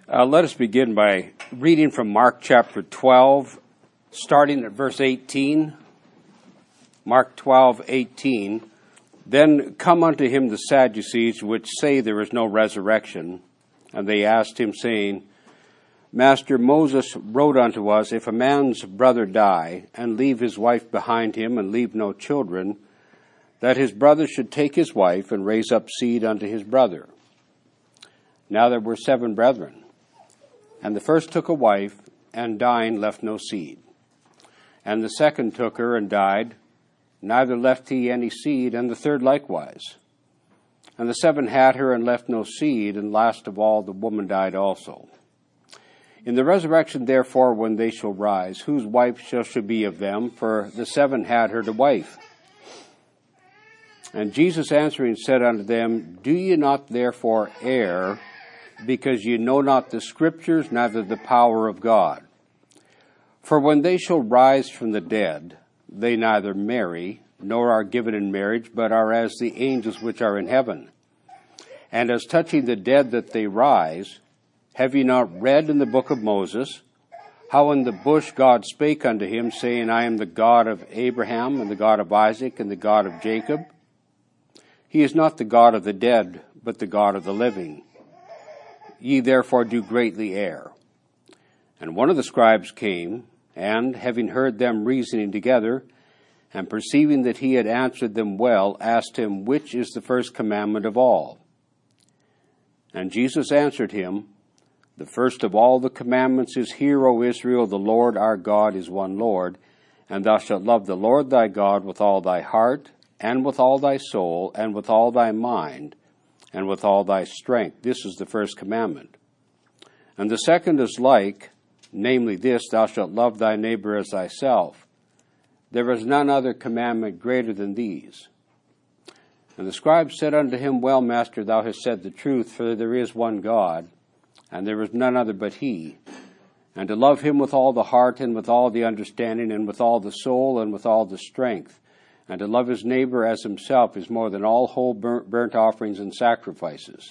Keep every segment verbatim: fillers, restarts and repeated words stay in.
Uh, let us begin by reading from Mark chapter twelve, starting at verse eighteen. Mark twelve, eighteen. Then come unto him the Sadducees, which say there is no resurrection. And they asked him, saying, Master, Moses wrote unto us, if a man's brother die, and leave his wife behind him, and leave no children, that his brother should take his wife, and raise up seed unto his brother. Now there were seven brethren. And the first took a wife, and dying left no seed. And the second took her, and died, neither left he any seed, and the third likewise. And the seven had her, and left no seed, and last of all the woman died also. In the resurrection, therefore, when they shall rise, whose wife shall she be of them? For the seven had her to wife. And Jesus answering said unto them, Do ye not therefore err, because ye know not the Scriptures, neither the power of God? For when they shall rise from the dead, they neither marry, nor are given in marriage, but are as the angels which are in heaven. And as touching the dead that they rise, have ye not read in the book of Moses, how in the bush God spake unto him, saying, I am the God of Abraham, and the God of Isaac, and the God of Jacob? He is not the God of the dead, but the God of the living. Ye therefore do greatly err. And one of the scribes came, and, having heard them reasoning together, and perceiving that he had answered them well, asked him, Which is the first commandment of all? And Jesus answered him, The first of all the commandments is, Hear, O Israel, the Lord our God is one Lord, and thou shalt love the Lord thy God with all thy heart, and with all thy soul, and with all thy mind, and with all thy strength. This is the first commandment. And the second is like, namely this, Thou shalt love thy neighbor as thyself. There is none other commandment greater than these. And the scribe said unto him, Well, Master, thou hast said the truth, for there is one God, and there is none other but he. And to love him with all the heart, and with all the understanding, and with all the soul, and with all the strength, and to love his neighbor as himself is more than all whole burnt offerings and sacrifices.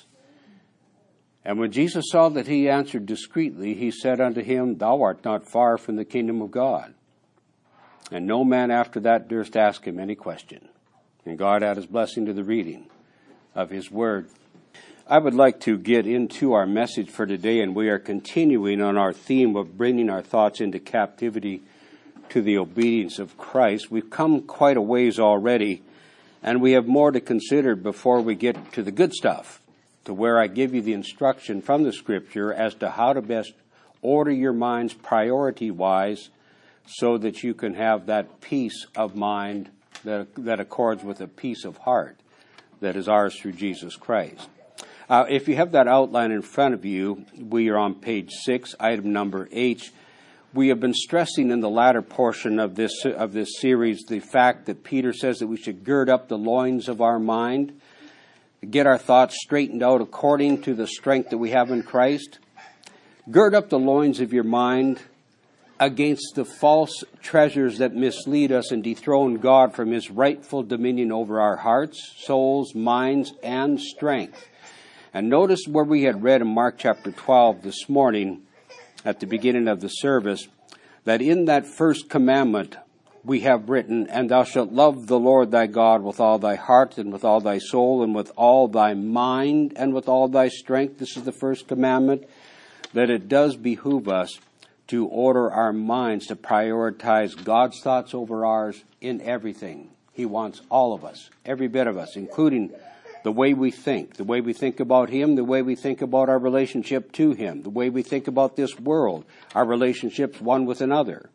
And when Jesus saw that he answered discreetly, he said unto him, Thou art not far from the kingdom of God. And no man after that durst ask him any question. And God add his blessing to the reading of his word. I would like to get into our message for today, and we are continuing on our theme of bringing our thoughts into captivity to the obedience of Christ. We've come quite a ways already, and we have more to consider before we get to the good stuff, to where I give you the instruction from the Scripture as to how to best order your minds priority-wise so that you can have that peace of mind that, that accords with a peace of heart that is ours through Jesus Christ. Uh, if you have that outline in front of you, we are on page six, item number H. We have been stressing in the latter portion of this of this series the fact that Peter says that we should gird up the loins of our mind, get our thoughts straightened out according to the strength that we have in Christ. Gird up the loins of your mind against the false treasures that mislead us and dethrone God from his rightful dominion over our hearts, souls, minds, and strength. And notice where we had read in Mark chapter twelve this morning, at the beginning of the service, that in that first commandment we have written, And thou shalt love the Lord thy God with all thy heart, and with all thy soul, and with all thy mind, and with all thy strength. This is the first commandment, that it does behoove us to order our minds to prioritize God's thoughts over ours in everything. He wants all of us, every bit of us, including the way we think, the way we think about him, the way we think about our relationship to him, the way we think about this world, our relationships one with another.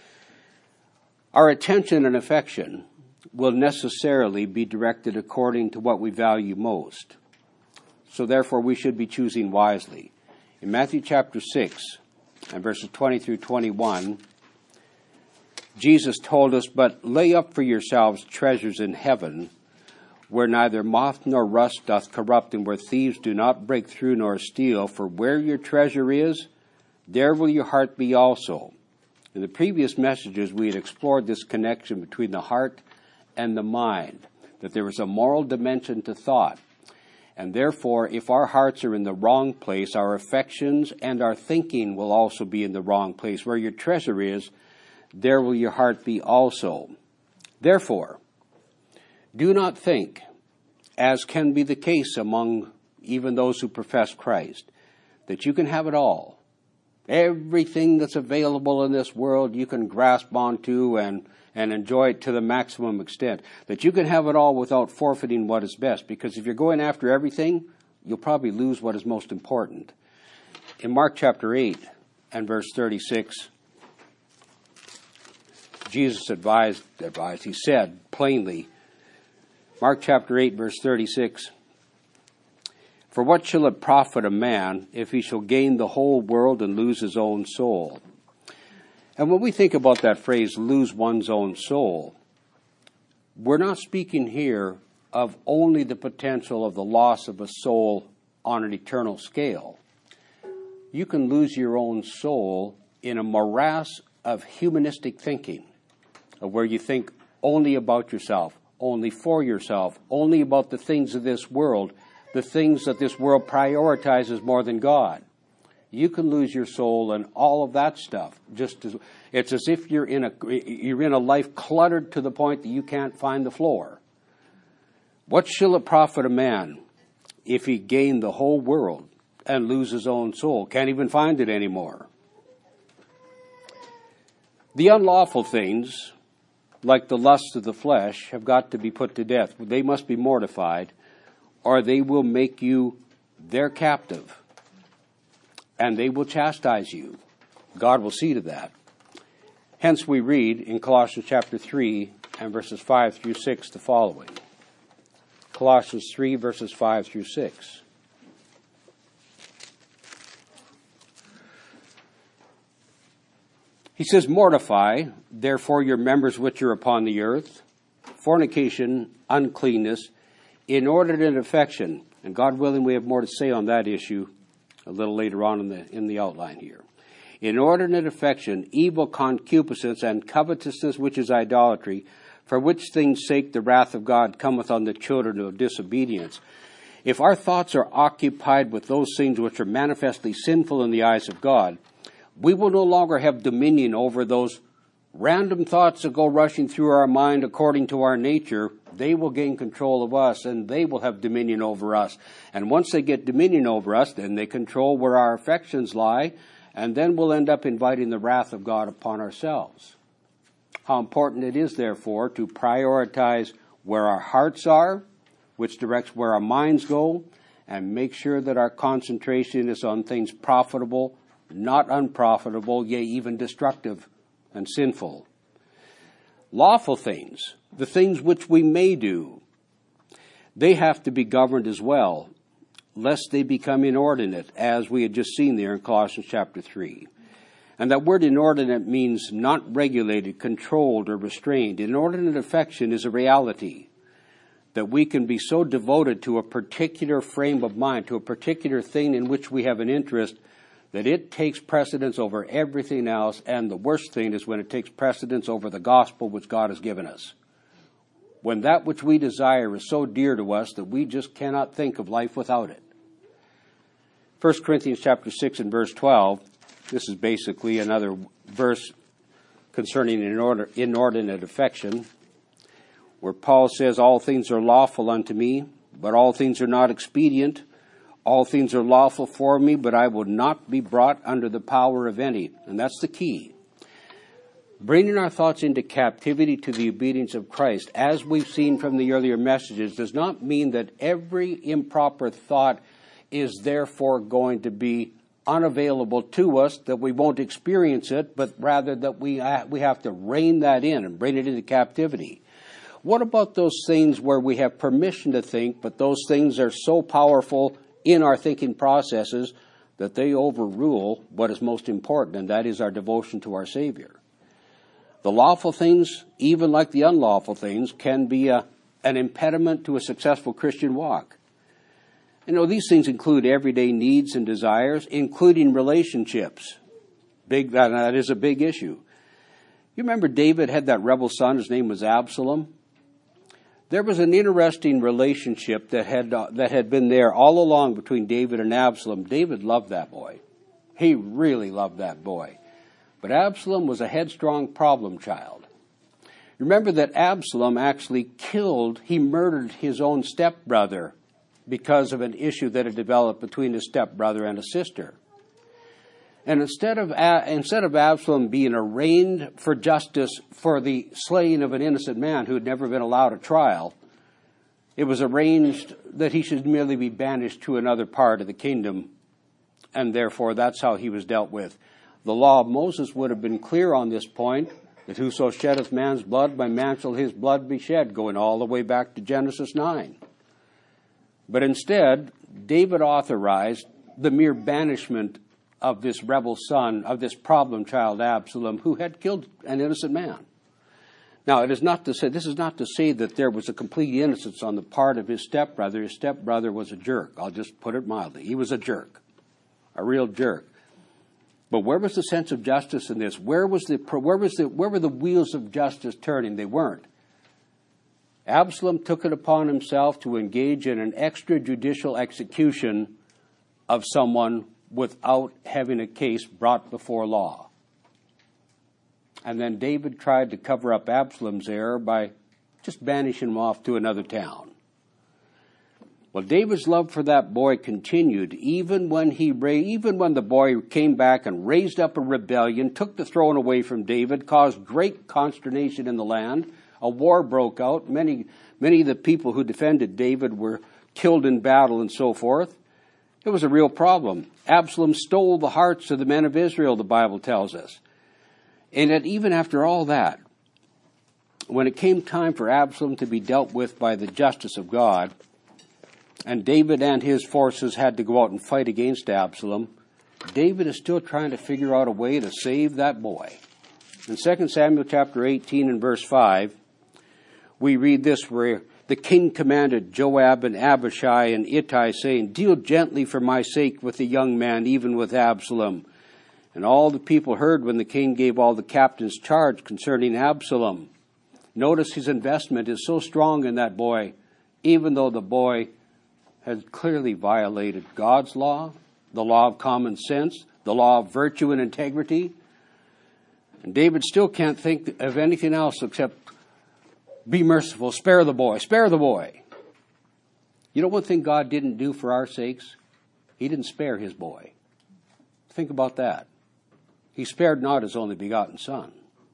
Our attention and affection will necessarily be directed according to what we value most. So therefore we should be choosing wisely. In Matthew chapter six and verses twenty through twenty-one, Jesus told us, But lay up for yourselves treasures in heaven, where neither moth nor rust doth corrupt, and where thieves do not break through nor steal. For where your treasure is, there will your heart be also. In the previous messages, we had explored this connection between the heart and the mind, that there is a moral dimension to thought. And therefore, if our hearts are in the wrong place, our affections and our thinking will also be in the wrong place. Where your treasure is, there will your heart be also. Therefore, do not think, as can be the case among even those who profess Christ, that you can have it all. Everything that's available in this world you can grasp onto and, and enjoy it to the maximum extent. That you can have it all without forfeiting what is best. Because if you're going after everything, you'll probably lose what is most important. In Mark chapter eight and verse thirty-six, Jesus advised, advised, he said plainly, Mark chapter eight, verse thirty-six, "For what shall it profit a man if he shall gain the whole world and lose his own soul?" And when we think about that phrase, lose one's own soul, we're not speaking here of only the potential of the loss of a soul on an eternal scale. You can lose your own soul in a morass of humanistic thinking, of where you think only about yourself, only for yourself, only about the things of this world, the things that this world prioritizes more than God. You can lose your soul and all of that stuff. Just as it's as if you're in a you're in a life cluttered to the point that you can't find the floor. What shall it profit a man if he gain the whole world and lose his own soul? Can't even find it anymore. The unlawful things, like the lusts of the flesh, have got to be put to death. They must be mortified, or they will make you their captive, and they will chastise you. God will see to that. Hence we read in Colossians chapter three and verses five through six the following. Colossians three, verses five through six. He says, "Mortify, therefore, your members which are upon the earth, fornication, uncleanness, inordinate affection." And God willing, we have more to say on that issue a little later on in the, in the outline here. "Inordinate affection, evil concupiscence, and covetousness, which is idolatry, for which things' sake the wrath of God cometh on the children of disobedience." If our thoughts are occupied with those things which are manifestly sinful in the eyes of God, we will no longer have dominion over those random thoughts that go rushing through our mind according to our nature. They will gain control of us, and they will have dominion over us. And once they get dominion over us, then they control where our affections lie, and then we'll end up inviting the wrath of God upon ourselves. How important it is, therefore, to prioritize where our hearts are, which directs where our minds go, and make sure that our concentration is on things profitable, not unprofitable, yea, even destructive and sinful. Lawful things, the things which we may do, they have to be governed as well, lest they become inordinate, as we had just seen there in Colossians chapter three. And that word inordinate means not regulated, controlled, or restrained. Inordinate affection is a reality, that we can be so devoted to a particular frame of mind, to a particular thing in which we have an interest, that it takes precedence over everything else. And the worst thing is when it takes precedence over the gospel which God has given us. When that which we desire is so dear to us that we just cannot think of life without it. First Corinthians chapter six and verse twelve, this is basically another verse concerning inordinate affection, where Paul says, "All things are lawful unto me, but all things are not expedient. All things are lawful for me, but I will not be brought under the power of any." And that's the key. Bringing our thoughts into captivity to the obedience of Christ, as we've seen from the earlier messages, does not mean that every improper thought is therefore going to be unavailable to us, that we won't experience it, but rather that we ha- we have to rein that in and bring it into captivity. What about those things where we have permission to think, but those things are so powerful in our thinking processes that they overrule what is most important, and that is our devotion to our Savior? The lawful things, even like the unlawful things, can be a, an impediment to a successful Christian walk. You know, these things include everyday needs and desires, including relationships. Big, that, that is a big issue. You remember David had that rebel son, his name was Absalom. there was an interesting relationship that had uh, that had been there all along between David and Absalom. David loved that boy. He really loved that boy. But Absalom was a headstrong problem child. Remember that Absalom actually killed, he murdered his own stepbrother because of an issue that had developed between his stepbrother and a sister. And instead of, instead of Absalom being arraigned for justice for the slaying of an innocent man who had never been allowed a trial, it was arranged that he should merely be banished to another part of the kingdom, and therefore that's how he was dealt with. The law of Moses would have been clear on this point, that whoso sheddeth man's blood, by man shall his blood be shed, going all the way back to Genesis nine. But instead, David authorized the mere banishment of this rebel son, of this problem child Absalom, who had killed an innocent man. Now, it is not to say, this is not to say that there was a complete innocence on the part of his stepbrother. His stepbrother was a jerk. I'll just put it mildly. He was a jerk, a real jerk. But where was the sense of justice in this? Where was the where was the where were the wheels of justice turning? They weren't. Absalom took it upon himself to engage in an extrajudicial execution of someone without having a case brought before law. And then David tried to cover up Absalom's error by just banishing him off to another town. Well, David's love for that boy continued even when he even when the boy came back and raised up a rebellion, took the throne away from David, caused great consternation in the land. A war broke out. Many, many of the people who defended David were killed in battle and so forth. It was a real problem. Absalom stole the hearts of the men of Israel, the Bible tells us. And yet, even after all that, when it came time for Absalom to be dealt with by the justice of God, and David and his forces had to go out and fight against Absalom, David is still trying to figure out a way to save that boy. In Second Samuel chapter eighteen and verse five, we read this, where the king commanded Joab and Abishai and Ittai, saying, "Deal gently for my sake with the young man, even with Absalom." And all the people heard when the king gave all the captains charge concerning Absalom. Notice his investment is so strong in that boy, even though the boy had clearly violated God's law, the law of common sense, the law of virtue and integrity. And David still can't think of anything else except be merciful, spare the boy, spare the boy. You know one thing God didn't do for our sakes? He didn't spare his boy. Think about that. He spared not his only begotten son.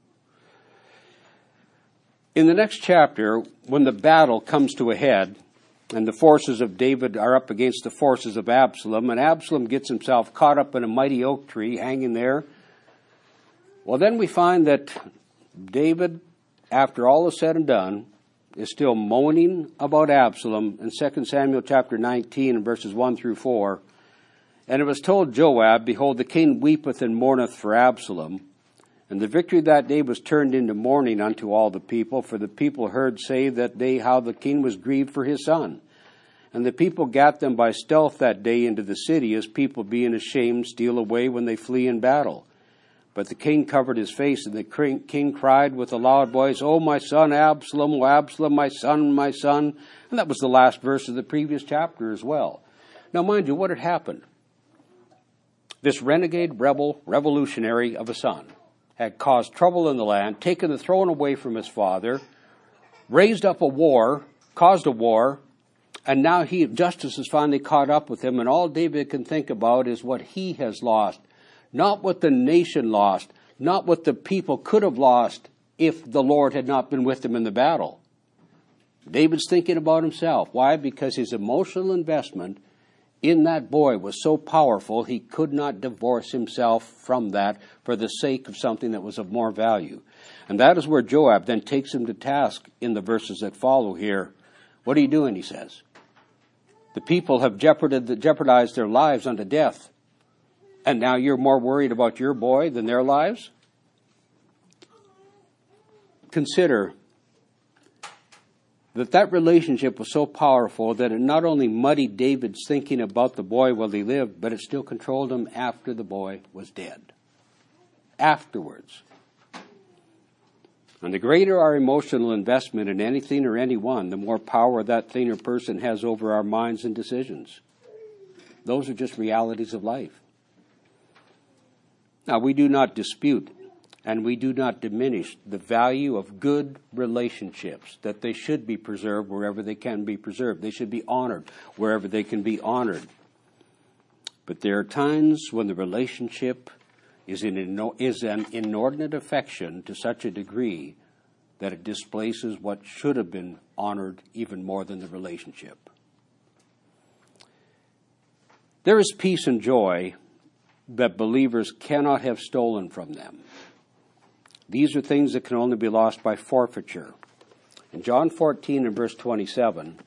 In the next chapter, when the battle comes to a head, and the forces of David are up against the forces of Absalom, and Absalom gets himself caught up in a mighty oak tree hanging there, well, then we find that David, after all is said and done, is still moaning about Absalom in Second Samuel chapter nineteen and verses one through four. And it was told Joab, "Behold, the king weepeth and mourneth for Absalom." And the victory that day was turned into mourning unto all the people, for the people heard say that day how the king was grieved for his son. And the people gat them by stealth that day into the city, as people being ashamed steal away when they flee in battle. But the king covered his face, and the king cried with a loud voice, "O my son Absalom, O Absalom, my son, my son." And that was the last verse of the previous chapter as well. Now mind you, what had happened? This renegade, rebel, revolutionary of a son had caused trouble in the land, taken the throne away from his father, raised up a war, caused a war, and now he, justice has finally caught up with him, and all David can think about is what he has lost, not what the nation lost, not what the people could have lost if the Lord had not been with him in the battle. David's thinking about himself. Why? Because his emotional investment in that boy was so powerful, he could not divorce himself from that for the sake of something that was of more value. And that is where Joab then takes him to task in the verses that follow here. "What are you doing?" he says. "The people have jeopardized their lives unto death, and now you're more worried about your boy than their lives?" Consider that that relationship was so powerful that it not only muddied David's thinking about the boy while he lived, but it still controlled him after the boy was dead. Afterwards. And the greater our emotional investment in anything or anyone, the more power that thing or person has over our minds and decisions. Those are just realities of life. Now, we do not dispute and we do not diminish the value of good relationships, that they should be preserved wherever they can be preserved. They should be honored wherever they can be honored. But there are times when the relationship is, in, is an inordinate affection to such a degree that it displaces what should have been honored even more than the relationship. There is peace and joy that believers cannot have stolen from them. These are things that can only be lost by forfeiture. In John fourteen and verse twenty-seven,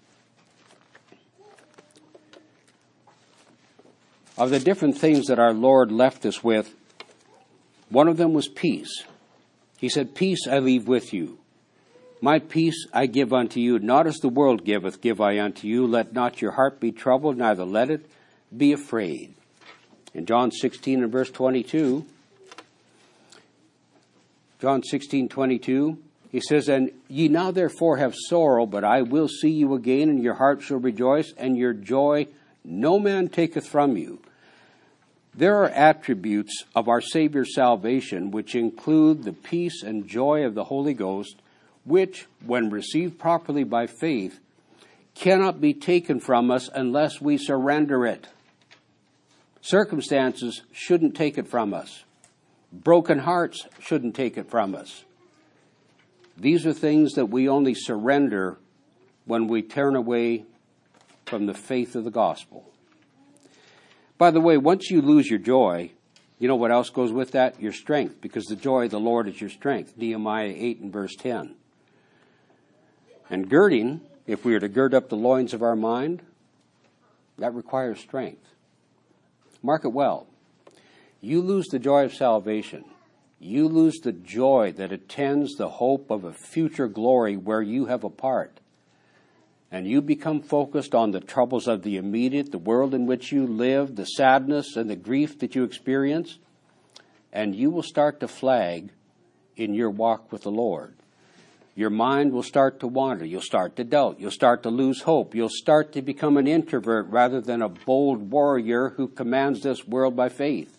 of the different things that our Lord left us with, one of them was peace. He said, "Peace I leave with you. My peace I give unto you. Not as the world giveth, give I unto you. Let not your heart be troubled, neither let it be afraid." In John sixteen and verse twenty-two, John sixteen, twenty-two, he says, "And ye now therefore have sorrow, but I will see you again, and your heart shall rejoice, and your joy no man taketh from you." There are attributes of our Savior's salvation which include the peace and joy of the Holy Ghost, which, when received properly by faith, cannot be taken from us unless we surrender it. Circumstances shouldn't take it from us. Broken hearts shouldn't take it from us. These are things that we only surrender when we turn away from the faith of the gospel. By the way, once you lose your joy, you know what else goes with that? Your strength, because the joy of the Lord is your strength. Nehemiah eight and verse ten. And girding, if we are to gird up the loins of our mind, that requires strength. Mark it well. You lose the joy of salvation. You lose the joy that attends the hope of a future glory where you have a part. And you become focused on the troubles of the immediate, the world in which you live, the sadness and the grief that you experience, and you will start to flag in your walk with the Lord. Your mind will start to wander. You'll start to doubt. You'll start to lose hope. You'll start to become an introvert rather than a bold warrior who commands this world by faith.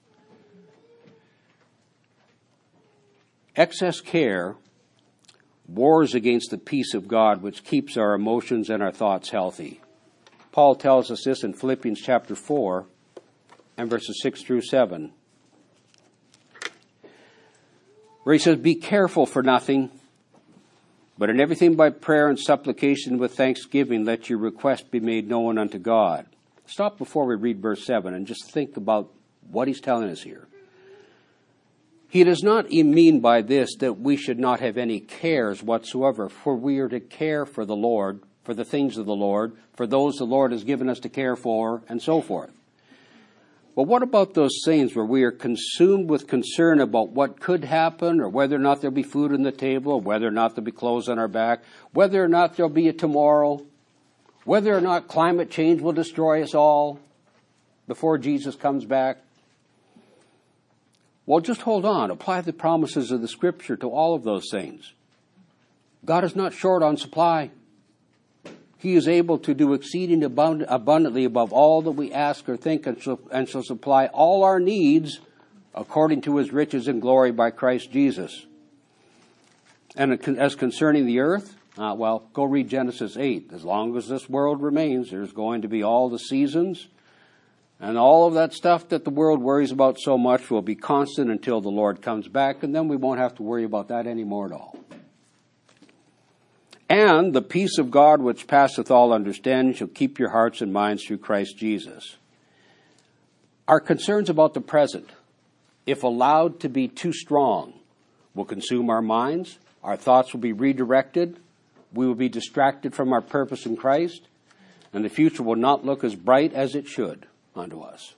Excess care wars against the peace of God, which keeps our emotions and our thoughts healthy. Paul tells us this in Philippians chapter four and verses six through seven, where he says, "Be careful for nothing, but in everything by prayer and supplication with thanksgiving, let your request be made known unto God." Stop before we read verse seven and just think about what he's telling us here. He does not mean by this that we should not have any cares whatsoever, for we are to care for the Lord, for the things of the Lord, for those the Lord has given us to care for, and so forth. But what about those things where we are consumed with concern about what could happen, or whether or not there'll be food on the table, or whether or not there'll be clothes on our back, whether or not there'll be a tomorrow, whether or not climate change will destroy us all before Jesus comes back? Well, just hold on. Apply the promises of the Scripture to all of those things. God is not short on supply. He is able to do exceeding abund- abundantly above all that we ask or think, and shall, and shall supply all our needs according to his riches and glory by Christ Jesus. And as concerning the earth, uh, well, go read Genesis eight. As long as this world remains, there's going to be all the seasons. And all of that stuff that the world worries about so much will be constant until the Lord comes back, and then we won't have to worry about that anymore at all. And the peace of God which passeth all understanding shall keep your hearts and minds through Christ Jesus. Our concerns about the present, if allowed to be too strong, will consume our minds. Our thoughts will be redirected. We will be distracted from our purpose in Christ, and the future will not look as bright as it should unto us.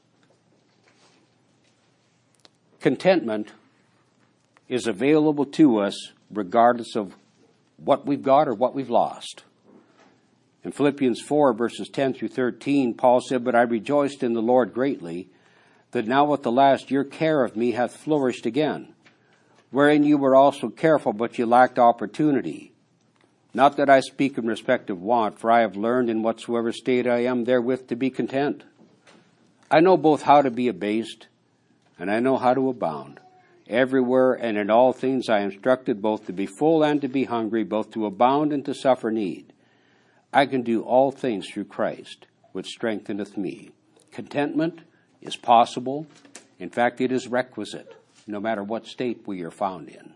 Contentment is available to us regardless of what we've got or what we've lost. In Philippians four, verses ten through thirteen, Paul said, "But I rejoiced in the Lord greatly, that now at the last your care of me hath flourished again. wherein you were also careful, but you lacked opportunity. Not that I speak in respect of want, for I have learned in whatsoever state I am therewith to be content. I know both how to be abased, and I know how to abound. Everywhere and in all things I am instructed both to be full and to be hungry, both to abound and to suffer need. I can do all things through Christ, which strengtheneth me. Contentment is possible. In fact, it is requisite, no matter what state we are found in.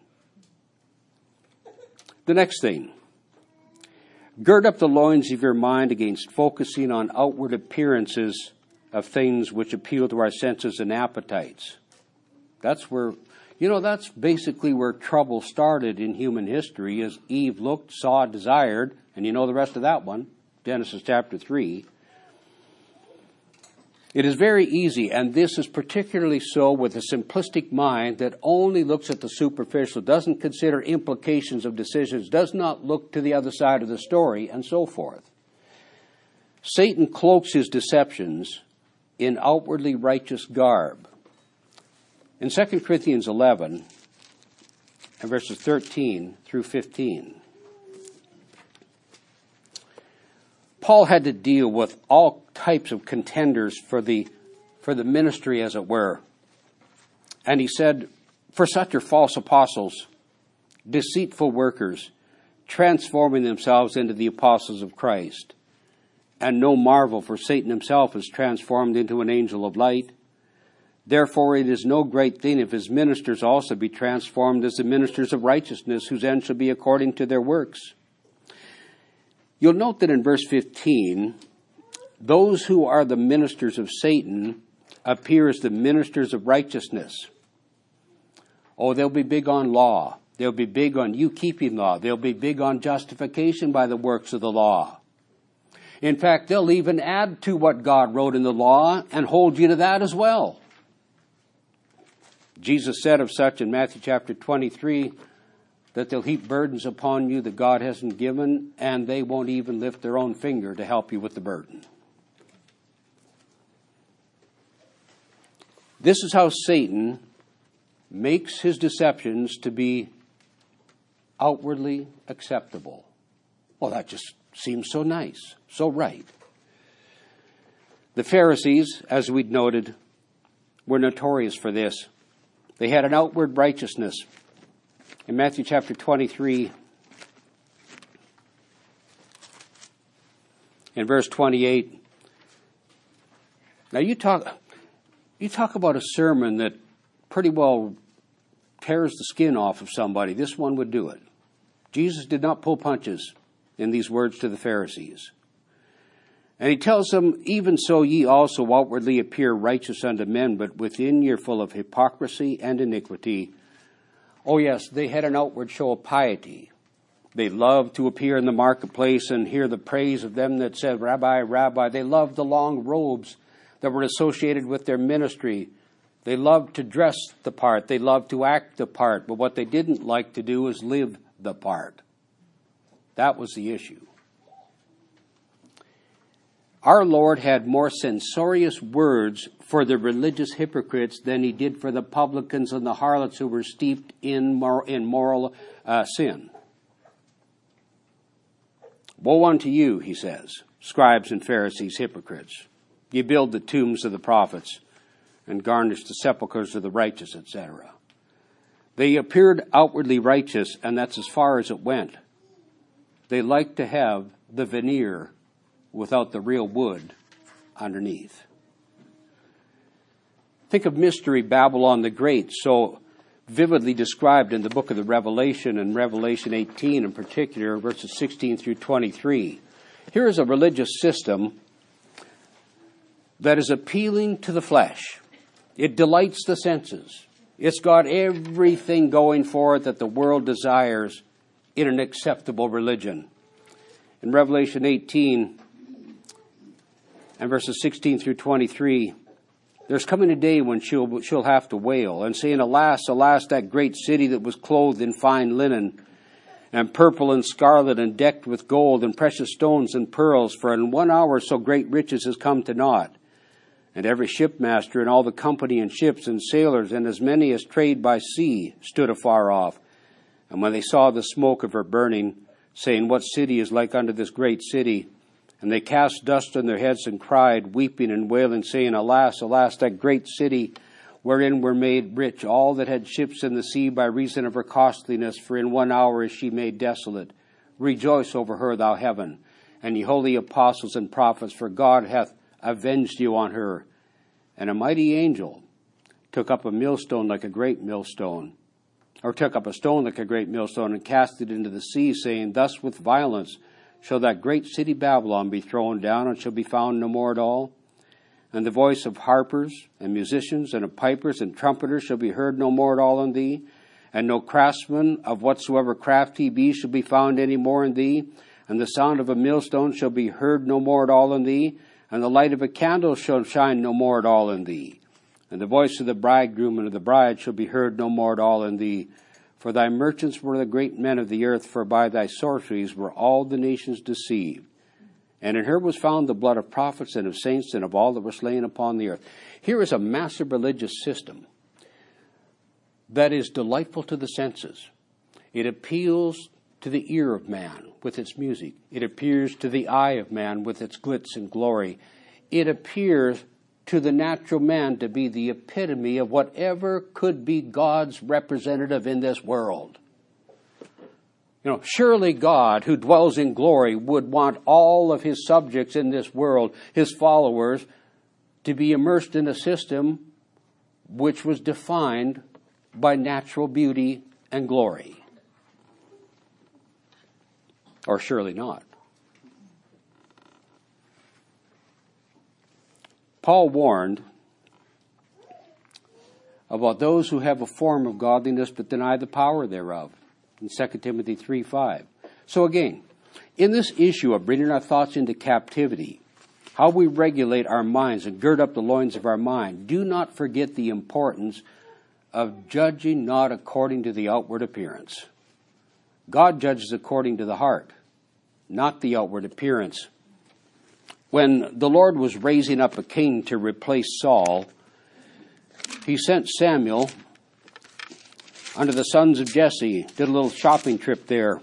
The next thing, gird up the loins of your mind against focusing on outward appearances of things which appeal to our senses and appetites. That's where, you know, that's basically where trouble started in human history, as Eve looked, saw, desired, and you know the rest of that one, Genesis chapter three. It is very easy, and this is particularly so with a simplistic mind that only looks at the superficial, doesn't consider implications of decisions, does not look to the other side of the story, and so forth. Satan cloaks his deceptions in outwardly righteous garb. In Second Corinthians eleven, and verses thirteen through fifteen, Paul had to deal with all types of contenders for the for the ministry, as it were. And he said, for such are false apostles, deceitful workers, transforming themselves into the apostles of Christ. And no marvel, for Satan himself is transformed into an angel of light. Therefore it is no great thing if his ministers also be transformed as the ministers of righteousness, whose end shall be according to their works. You'll note that in verse fifteen, those who are the ministers of Satan appear as the ministers of righteousness. Oh, they'll be big on law. They'll be big on you keeping law. They'll be big on justification by the works of the law. In fact, they'll even add to what God wrote in the law and hold you to that as well. Jesus said of such in Matthew chapter twenty-three, that they'll heap burdens upon you that God hasn't given, and they won't even lift their own finger to help you with the burden. This is how Satan makes his deceptions to be outwardly acceptable. Well, that just seems so nice, so right. The Pharisees, as we'd noted, were notorious for this. They had an outward righteousness. In Matthew chapter twenty-three, in verse twenty-eight, now you talk, you talk about a sermon that pretty well tears the skin off of somebody. This one would do it. Jesus did not pull punches in these words to the Pharisees. And he tells them, even so ye also outwardly appear righteous unto men, but within ye are full of hypocrisy and iniquity. Oh yes, they had an outward show of piety. They loved to appear in the marketplace and hear the praise of them that said, Rabbi, Rabbi. They loved the long robes that were associated with their ministry. They loved to dress the part. They loved to act the part. But what they didn't like to do is live the part. That was the issue. Our Lord had more censorious words for the religious hypocrites than he did for the publicans and the harlots who were steeped in moral, in moral uh, sin. Woe unto you, he says, scribes and Pharisees, hypocrites. You build the tombs of the prophets and garnish the sepulchres of the righteous, et cetera. They appeared outwardly righteous, and that's as far as it went. They liked to have the veneer without the real wood underneath. Think of Mystery Babylon the Great, so vividly described in the book of the Revelation, and Revelation eighteen in particular, verses sixteen through twenty-three. Here is a religious system that is appealing to the flesh. It delights the senses. It's got everything going for it that the world desires in an acceptable religion. In Revelation eighteen, and verses sixteen through twenty-three, there's coming a day when she'll, she'll have to wail and saying, Alas, alas, that great city that was clothed in fine linen and purple and scarlet and decked with gold and precious stones and pearls, for in one hour so great riches has come to naught. And every shipmaster and all the company in ships and sailors and as many as trade by sea stood afar off. And when they saw the smoke of her burning, saying, What city is like unto this great city? And they cast dust on their heads and cried, weeping and wailing, saying, Alas, alas, that great city, wherein were made rich all that had ships in the sea by reason of her costliness, for in one hour is she made desolate. Rejoice over her, thou heaven, and ye holy apostles and prophets, for God hath avenged you on her. And a mighty angel took up a millstone like a great millstone, or took up a stone like a great millstone, and cast it into the sea, saying, Thus with violence shall that great city Babylon be thrown down, and shall be found no more at all. And the voice of harpers and musicians and of pipers and trumpeters shall be heard no more at all in thee. And no craftsman of whatsoever craft he be shall be found any more in thee. And the sound of a millstone shall be heard no more at all in thee. And the light of a candle shall shine no more at all in thee. And the voice of the bridegroom and of the bride shall be heard no more at all in thee. For thy merchants were the great men of the earth, for by thy sorceries were all the nations deceived. And in her was found the blood of prophets and of saints and of all that were slain upon the earth. Here is a massive religious system that is delightful to the senses. It appeals to the ear of man with its music. It appears to the eye of man with its glitz and glory. It appears to the natural man to be the epitome of whatever could be God's representative in this world. You know, surely God, who dwells in glory, would want all of his subjects in this world, his followers, to be immersed in a system which was defined by natural beauty and glory. Or surely not. Paul warned about those who have a form of godliness but deny the power thereof in Second Timothy three five. So again, in this issue of bringing our thoughts into captivity, how we regulate our minds and gird up the loins of our mind, do not forget the importance of judging not according to the outward appearance. God judges according to the heart, not the outward appearance. When the Lord was raising up a king to replace Saul, he sent Samuel unto the sons of Jesse, did a little shopping trip there.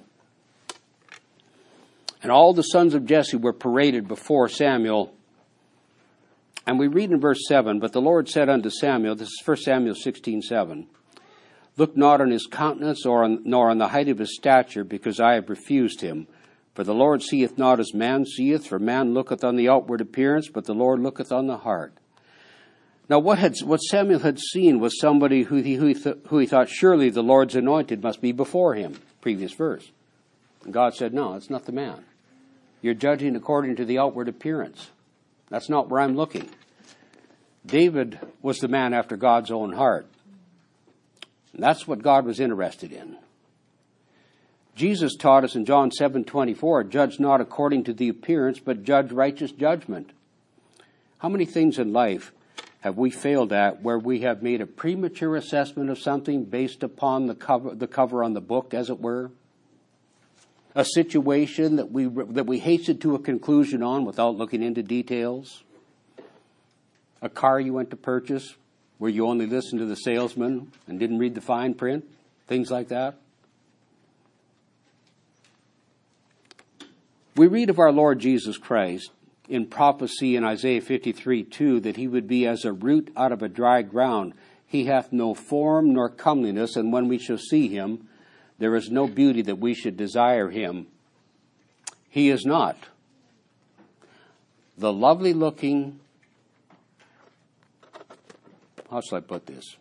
And all the sons of Jesse were paraded before Samuel. And we read in verse seven, But the Lord said unto Samuel, this is First Samuel sixteen seven, Look not on his countenance or on, nor on the height of his stature, because I have refused him. For the Lord seeth not as man seeth, for man looketh on the outward appearance, but the Lord looketh on the heart. Now what had what Samuel had seen was somebody who he, who he, th- who he thought surely the Lord's anointed must be before him. Previous verse. And God said, no, it's not the man. You're judging according to the outward appearance. That's not where I'm looking. David was the man after God's own heart. And that's what God was interested in. Jesus taught us in John seven twenty-four, judge not according to the appearance, but judge righteous judgment. How many things in life have we failed at where we have made a premature assessment of something based upon the cover, the cover on the book, as it were? A situation that we that we hastened to a conclusion on without looking into details? A car you went to purchase where you only listened to the salesman and didn't read the fine print? Things like that. We read of our Lord Jesus Christ in prophecy in Isaiah fifty-three two that he would be as a root out of a dry ground. He hath no form nor comeliness, and when we shall see him, there is no beauty that we should desire him. He is not the lovely looking, how shall I put this?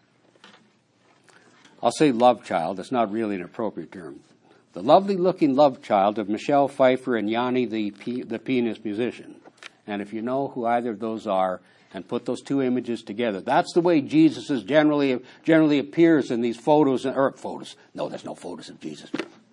I'll say love child. That's not really an appropriate term. The lovely-looking love child of Michelle Pfeiffer and Yanni, the, the pianist musician. And if you know who either of those are, and put those two images together, that's the way Jesus is generally generally appears in these photos, or photos. No, there's no photos of Jesus.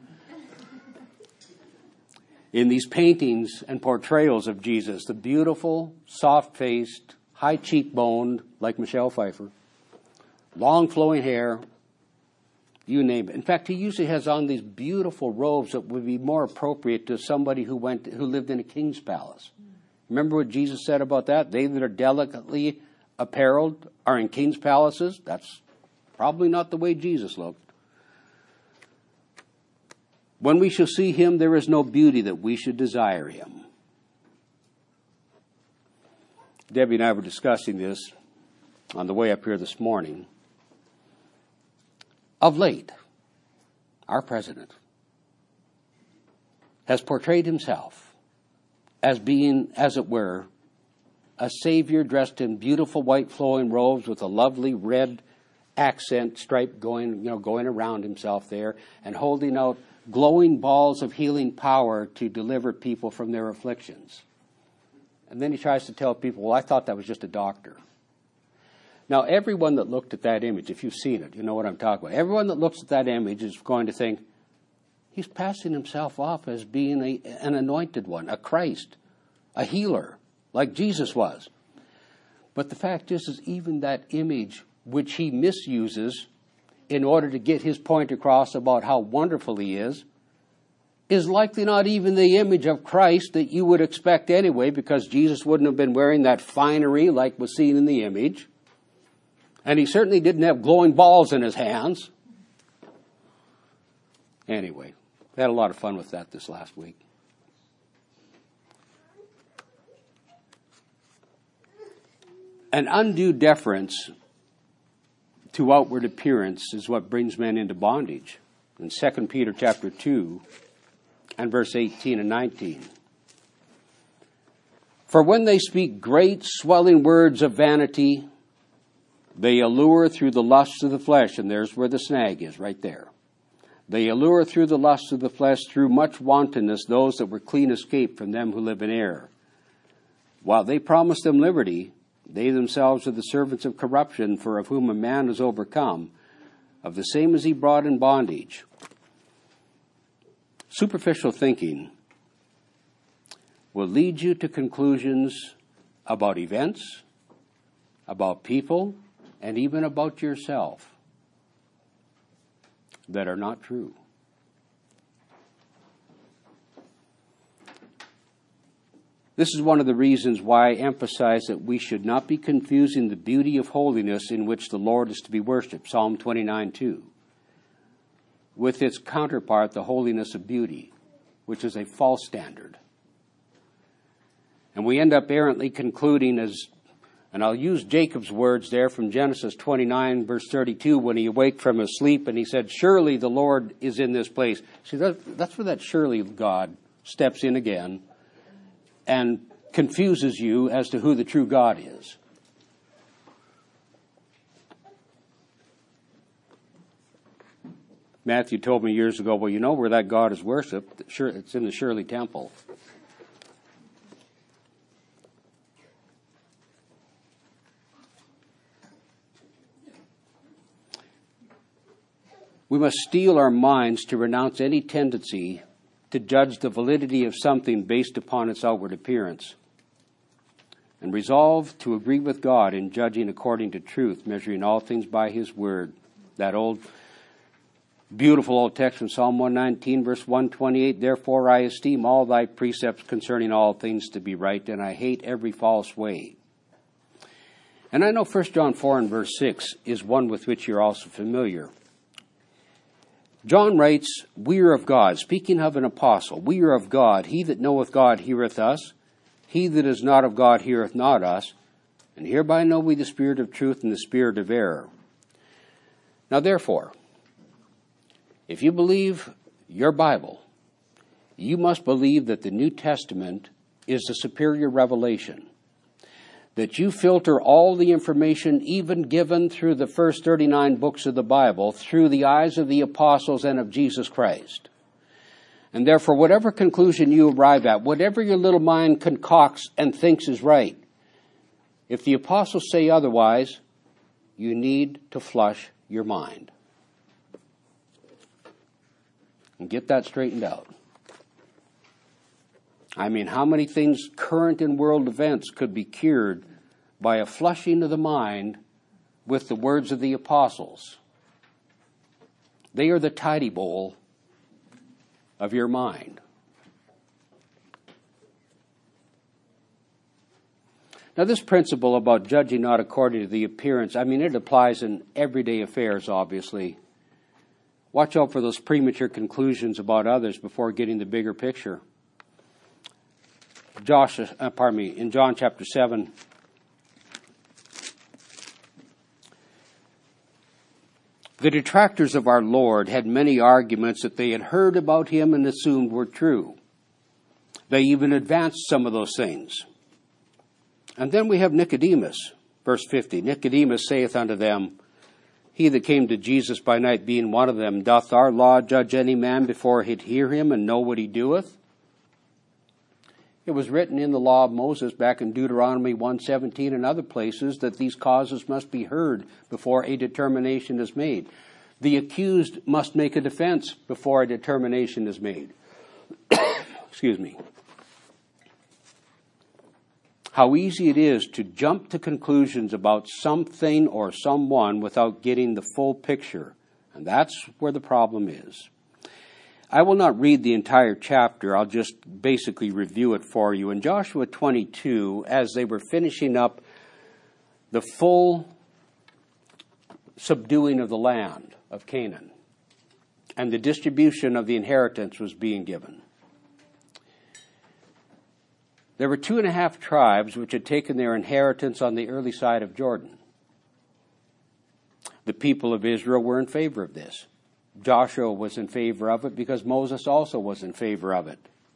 In these paintings and portrayals of Jesus, the beautiful, soft-faced, high cheekboned, like Michelle Pfeiffer, long flowing hair, you name it. In fact, he usually has on these beautiful robes that would be more appropriate to somebody who went, who lived in a king's palace. Remember what Jesus said about that? They that are delicately apparelled are in king's palaces. That's probably not the way Jesus looked. When we shall see him, there is no beauty that we should desire him. Debbie and I were discussing this on the way up here this morning. Of late, our president has portrayed himself as being, as it were, a savior dressed in beautiful white flowing robes with a lovely red accent stripe going, you know, going around himself there, and holding out glowing balls of healing power to deliver people from their afflictions. And then he tries to tell people, well, I thought that was just a doctor. Now, everyone that looked at that image, if you've seen it, you know what I'm talking about. Everyone that looks at that image is going to think, he's passing himself off as being a, an anointed one, a Christ, a healer, like Jesus was. But the fact is, is even that image which he misuses in order to get his point across about how wonderful he is, is likely not even the image of Christ that you would expect anyway, because Jesus wouldn't have been wearing that finery like was seen in the image. And he certainly didn't have glowing balls in his hands. Anyway, we had a lot of fun with that this last week. An undue deference to outward appearance is what brings men into bondage. In Second Peter chapter two and verse eighteen and nineteen. For when they speak great swelling words of vanity, they allure through the lusts of the flesh, and there's where the snag is, right there. They allure through the lusts of the flesh, through much wantonness, those that were clean escaped from them who live in error. While they promise them liberty, they themselves are the servants of corruption, for of whom a man is overcome, of the same is he brought in bondage. Superficial thinking will lead you to conclusions about events, about people, and even about yourself that are not true. This is one of the reasons why I emphasize that we should not be confusing the beauty of holiness in which the Lord is to be worshipped, Psalm twenty-nine two, with its counterpart, the holiness of beauty, which is a false standard. And we end up errantly concluding as, and I'll use Jacob's words there from Genesis twenty-nine, verse thirty-two, when he awaked from his sleep and he said, surely the Lord is in this place. See, that, that's where that surely God steps in again and confuses you as to who the true God is. Matthew told me years ago, well, you know where that God is worshipped. Sure, it's in the Shirley Temple. We must steel our minds to renounce any tendency to judge the validity of something based upon its outward appearance, and resolve to agree with God in judging according to truth, measuring all things by his word. That old, beautiful old text from Psalm one nineteen, verse one twenty-eight, therefore I esteem all thy precepts concerning all things to be right, and I hate every false way. And I know First John four and verse six is one with which you're also familiar. John writes, we are of God, speaking of an apostle, we are of God. He that knoweth God heareth us. He that is not of God heareth not us. And hereby know we the spirit of truth and the spirit of error. Now therefore, if you believe your Bible, you must believe that the New Testament is the superior revelation. That you filter all the information even given through the first thirty-nine books of the Bible through the eyes of the apostles and of Jesus Christ. And therefore, whatever conclusion you arrive at, whatever your little mind concocts and thinks is right, if the apostles say otherwise, you need to flush your mind. And get that straightened out. I mean, how many things current in world events could be cured by a flushing of the mind with the words of the apostles? They are the tidy bowl of your mind. Now, this principle about judging not according to the appearance, I mean, it applies in everyday affairs, obviously. Watch out for those premature conclusions about others before getting the bigger picture. Josh, uh, pardon me, in John chapter seven, the detractors of our Lord had many arguments that they had heard about him and assumed were true. They even advanced some of those things. And then we have Nicodemus, verse fifty. Nicodemus saith unto them, he that came to Jesus by night being one of them, doth our law judge any man before he'd hear him and know what he doeth? It was written in the law of Moses back in Deuteronomy one seventeen and other places that these causes must be heard before a determination is made. The accused must make a defense before a determination is made. Excuse me. How easy it is to jump to conclusions about something or someone without getting the full picture. And that's where the problem is. I will not read the entire chapter. I'll just basically review it for you. In Joshua twenty-two, as they were finishing up the full subduing of the land of Canaan, and the distribution of the inheritance was being given, there were two and a half tribes which had taken their inheritance on the early side of Jordan. The people of Israel were in favor of this. Joshua was in favor of it because Moses also was in favor of it.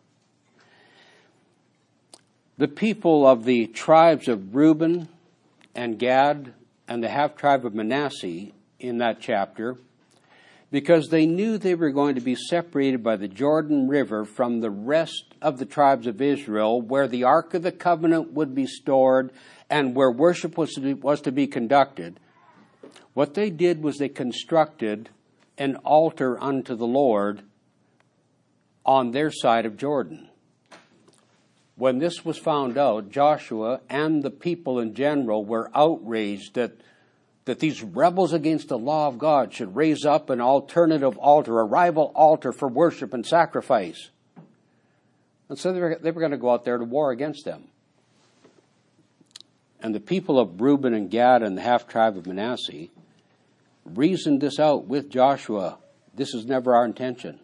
The people of the tribes of Reuben and Gad and the half-tribe of Manasseh in that chapter, because they knew they were going to be separated by the Jordan River from the rest of the tribes of Israel, where the Ark of the Covenant would be stored and where worship was to be, was to be conducted, what they did was they constructed an altar unto the Lord on their side of Jordan. When this was found out, Joshua and the people in general were outraged that, that these rebels against the law of God should raise up an alternative altar, a rival altar for worship and sacrifice. And so they were, they were going to go out there to war against them. And the people of Reuben and Gad and the half-tribe of Manasseh reasoned this out with Joshua. This is never our intention.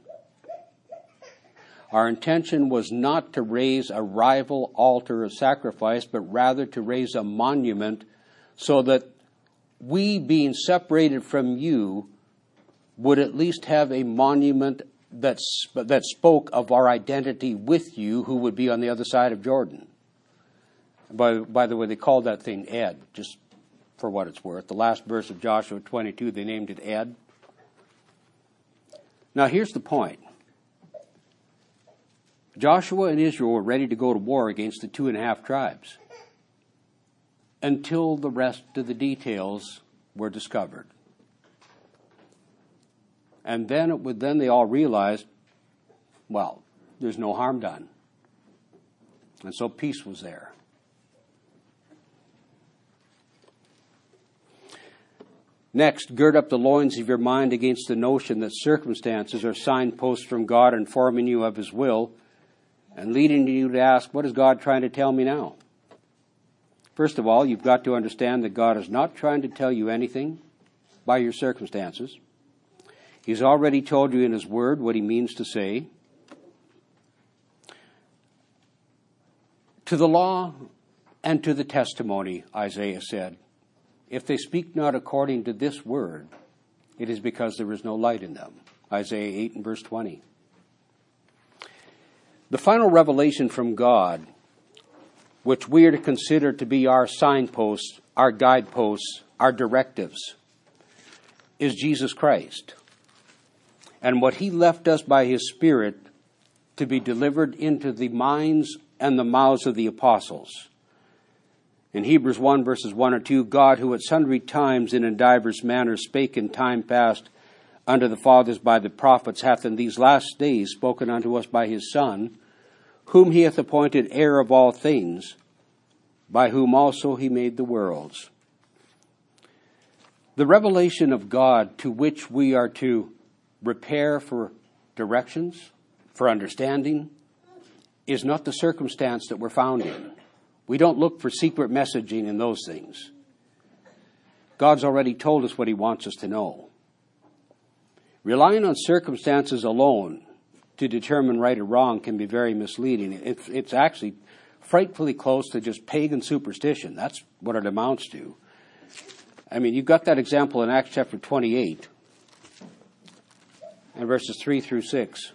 Our intention was not to raise a rival altar of sacrifice, but rather to raise a monument so that we, being separated from you, would at least have a monument that, that spoke of our identity with you, who would be on the other side of Jordan. By, by the way, they called that thing Ed, just for what it's worth. The last verse of Joshua twenty-two, they named it Ed. Now, here's the point. Joshua and Israel were ready to go to war against the two and a half tribes until the rest of the details were discovered. And then, it would, then they all realized, well, there's no harm done. And so peace was there. Next, gird up the loins of your mind against the notion that circumstances are signposts from God informing you of his will and leading you to ask, what is God trying to tell me now? First of all, you've got to understand that God is not trying to tell you anything by your circumstances. He's already told you in his word what he means to say. To the law and to the testimony, Isaiah said, if they speak not according to this word, it is because there is no light in them. Isaiah eight and verse twenty. The final revelation from God, which we are to consider to be our signposts, our guideposts, our directives, is Jesus Christ, and what he left us by his Spirit to be delivered into the minds and the mouths of the apostles. In Hebrews one, verses one or two, God, who at sundry times and in divers manners spake in time past unto the fathers by the prophets, hath in these last days spoken unto us by his Son, whom he hath appointed heir of all things, by whom also he made the worlds. The revelation of God to which we are to repair for directions, for understanding, is not the circumstance that we're found in. We don't look for secret messaging in those things. God's already told us what he wants us to know. Relying on circumstances alone to determine right or wrong can be very misleading. It's, it's actually frightfully close to just pagan superstition. That's what it amounts to. I mean, you've got that example in Acts chapter twenty-eight and verses three through six.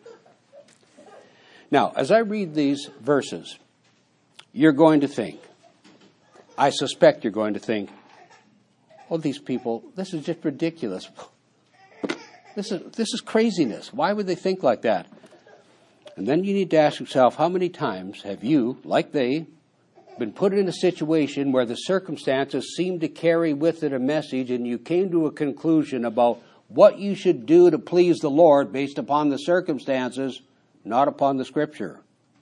Now, as I read these verses, you're going to think, I suspect you're going to think, oh, these people, this is just ridiculous. This is, this is craziness. Why would they think like that? And then you need to ask yourself, how many times have you, like they, been put in a situation where the circumstances seem to carry with it a message, and you came to a conclusion about what you should do to please the Lord based upon the circumstances, not upon the Scripture?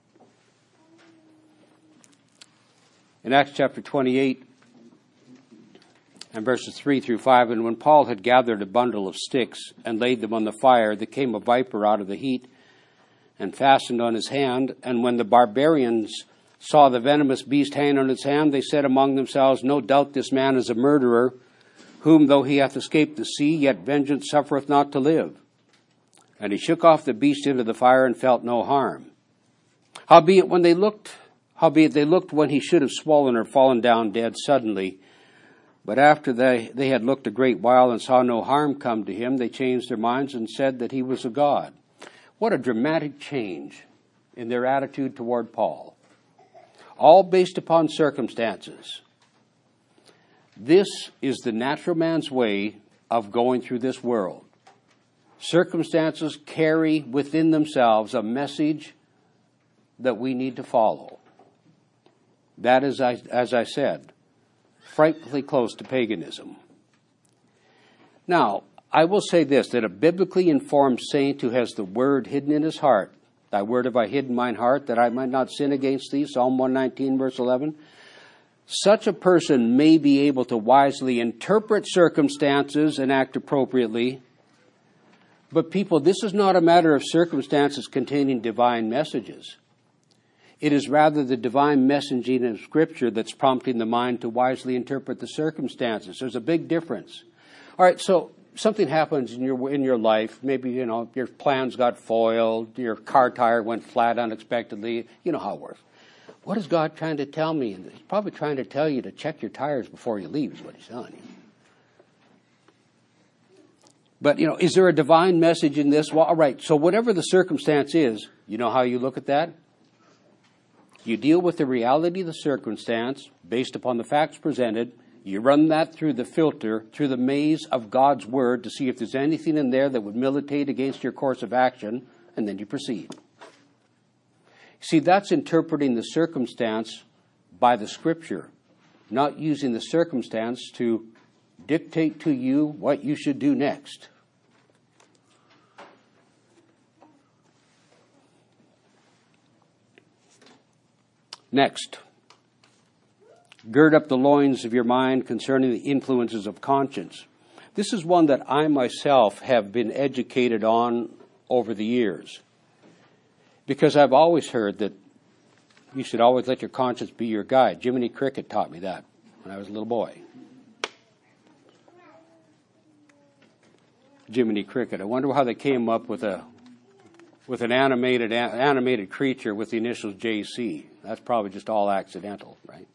In Acts chapter twenty-eight and verses three through five, and when Paul had gathered a bundle of sticks and laid them on the fire, there came a viper out of the heat and fastened on his hand. And when the barbarians saw the venomous beast hanging on his hand, they said among themselves, no doubt this man is a murderer, whom though he hath escaped the sea, yet vengeance suffereth not to live. And he shook off the beast into the fire and felt no harm. Howbeit when they looked, howbeit they looked when he should have swollen or fallen down dead suddenly. But after they, they had looked a great while and saw no harm come to him, they changed their minds and said that he was a god. What a dramatic change in their attitude toward Paul. All based upon circumstances. This is the natural man's way of going through this world. Circumstances carry within themselves a message that we need to follow. That is, as I said, frightfully close to paganism. Now, I will say this, that a biblically informed saint who has the word hidden in his heart, thy word have I hid in mine heart, that I might not sin against thee, Psalm one nineteen, verse eleven, such a person may be able to wisely interpret circumstances and act appropriately. But people, this is not a matter of circumstances containing divine messages. It is rather the divine messaging of Scripture that's prompting the mind to wisely interpret the circumstances. There's a big difference. All right, so something happens in your in your life. Maybe, you know, your plans got foiled, your car tire went flat unexpectedly. You know how it works. What is God trying to tell me? He's probably trying to tell you to check your tires before you leave is what he's telling you. But, you know, is there a divine message in this? Well, all right, so whatever the circumstance is, you know how you look at that? You deal with the reality of the circumstance based upon the facts presented. You run that through the filter, through the maze of God's Word to see if there's anything in there that would militate against your course of action, and then you proceed. See, that's interpreting the circumstance by the Scripture, not using the circumstance to dictate to you what you should do next. Next, gird up the loins of your mind concerning the influences of conscience. This is one that I myself have been educated on over the years, because I've always heard that you should always let your conscience be your guide. Jiminy Cricket taught me that when I was a little boy. Jiminy Cricket. I wonder how they came up with a with an animated animated creature with the initials J C. That's probably just all accidental, right?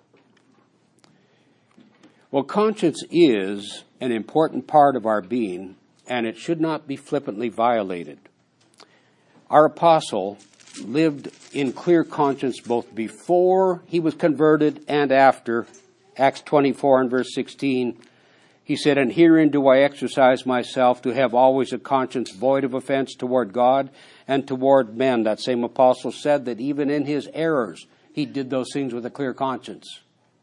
Well, conscience is an important part of our being, and it should not be flippantly violated. Our apostle lived in clear conscience both before he was converted and after. Acts twenty-four and verse sixteen, he said, and herein do I exercise myself to have always a conscience void of offense toward God and toward men. That same apostle said that even in his errors, he did those things with a clear conscience.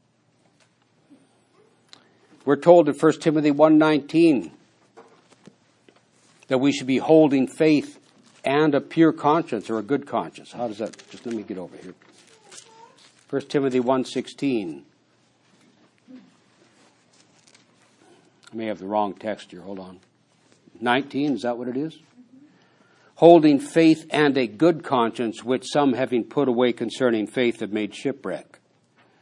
We're told in First Timothy one nineteen that we should be holding faith and a pure conscience, or a good conscience. How does that, just let me get over here. First Timothy one sixteen. I may have the wrong text here, hold on. nineteen, is that what it is? Holding faith and a good conscience, which some having put away concerning faith have made shipwreck.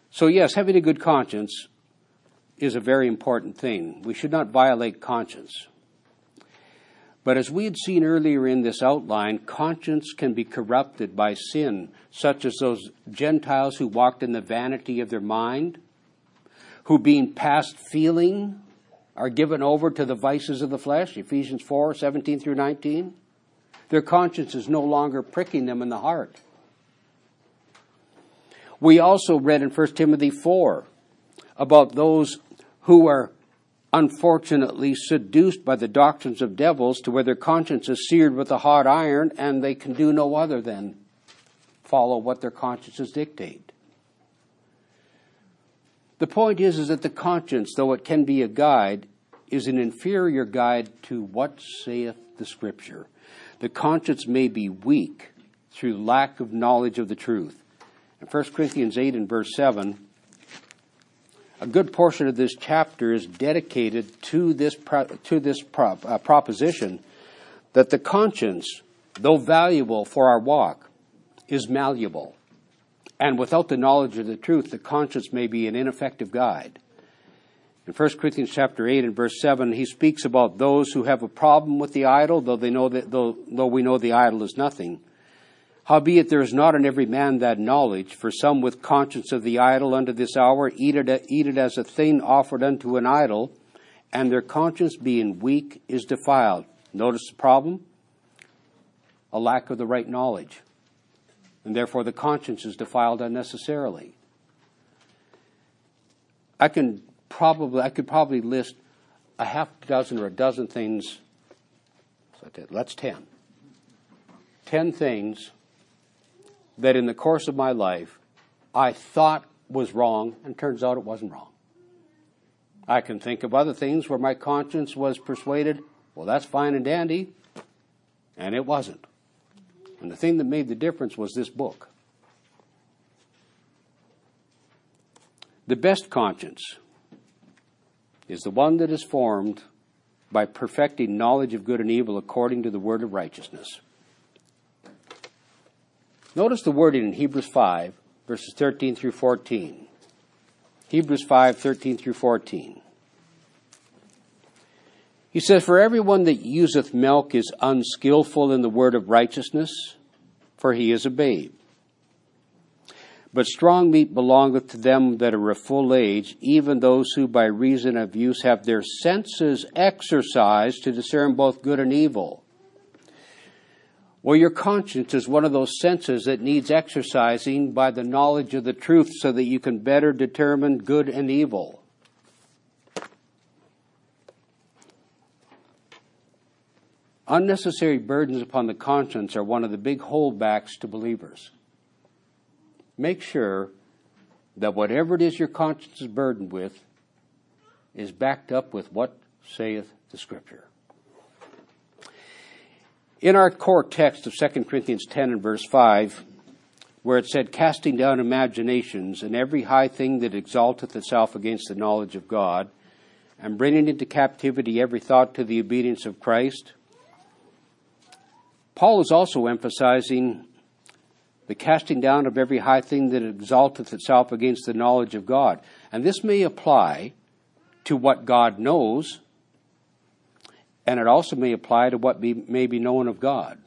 So yes, having a good conscience is a very important thing. We should not violate conscience. But as we had seen earlier in this outline, conscience can be corrupted by sin, such as those Gentiles who walked in the vanity of their mind, who being past feeling are given over to the vices of the flesh, Ephesians four, seventeen through nineteen. Their conscience is no longer pricking them in the heart. We also read in First Timothy four about those who are unfortunately seduced by the doctrines of devils to where their conscience is seared with a hot iron and they can do no other than follow what their consciences dictate. The point is, is that the conscience, though it can be a guide, is an inferior guide to what saith the Scripture. The conscience may be weak through lack of knowledge of the truth. In First Corinthians eight and verse seven, a good portion of this chapter is dedicated to this pro- to this prop, uh, proposition that the conscience, though valuable for our walk, is malleable. And without the knowledge of the truth, the conscience may be an ineffective guide. In First Corinthians chapter eight and verse seven, he speaks about those who have a problem with the idol, though they know that though, though we know the idol is nothing. Howbeit there is not in every man that knowledge, for some with conscience of the idol unto this hour eat it, eat it as a thing offered unto an idol, and their conscience being weak is defiled. Notice the problem? A lack of the right knowledge. And therefore the conscience is defiled unnecessarily. I can probably, I could probably list a half dozen or a dozen things. That's ten. Ten things that in the course of my life I thought was wrong, and turns out it wasn't wrong. I can think of other things where my conscience was persuaded, well, that's fine and dandy, and it wasn't. And the thing that made the difference was this book. The best conscience is the one that is formed by perfecting knowledge of good and evil according to the word of righteousness. Notice the wording in Hebrews five, verses thirteen through fourteen. Hebrews five, thirteen through fourteen. He says, for everyone that useth milk is unskillful in the word of righteousness, for he is a babe. But strong meat belongeth to them that are of full age, even those who by reason of use have their senses exercised to discern both good and evil. Well, your conscience is one of those senses that needs exercising by the knowledge of the truth so that you can better determine good and evil. Unnecessary burdens upon the conscience are one of the big holdbacks to believers. Make sure that whatever it is your conscience is burdened with is backed up with what saith the Scripture. In our core text of Second Corinthians ten and verse five, where it said, casting down imaginations and every high thing that exalteth itself against the knowledge of God, and bringing into captivity every thought to the obedience of Christ, Paul is also emphasizing the casting down of every high thing that exalteth itself against the knowledge of God. And this may apply to what God knows, and it also may apply to what be, may be known of God.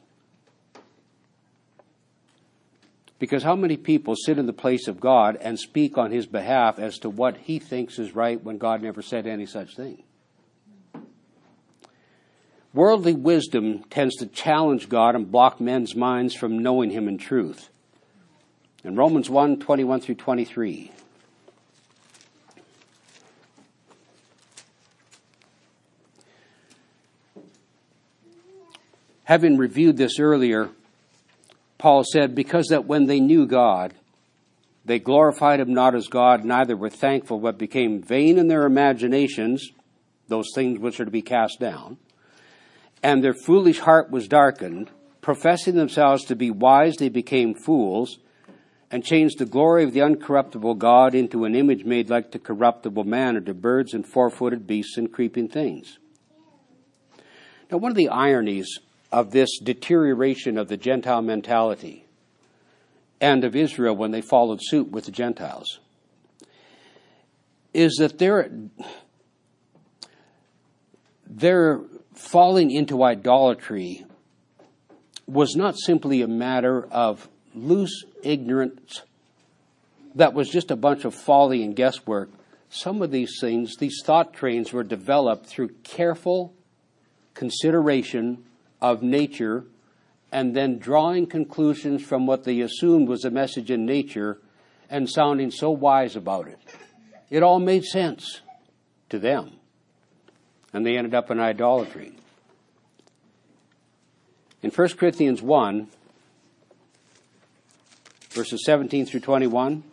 Because how many people sit in the place of God and speak on his behalf as to what he thinks is right when God never said any such thing? Worldly wisdom tends to challenge God and block men's minds from knowing him in truth. In Romans one, twenty-one through twenty-three. Having reviewed this earlier, Paul said, because that when they knew God, they glorified him not as God, neither were thankful, but became vain in their imaginations, those things which are to be cast down. And their foolish heart was darkened. Professing themselves to be wise, they became fools, and changed the glory of the uncorruptible God into an image made like to corruptible man, or to birds and four-footed beasts and creeping things. Now, one of the ironies of this deterioration of the Gentile mentality and of Israel when they followed suit with the Gentiles is that they're, they're falling into idolatry was not simply a matter of loose ignorance that was just a bunch of folly and guesswork. Some of these things, these thought trains, were developed through careful consideration of nature and then drawing conclusions from what they assumed was a message in nature and sounding so wise about it. It all made sense to them. And they ended up in idolatry. In First Corinthians one, verses seventeen through twenty-one,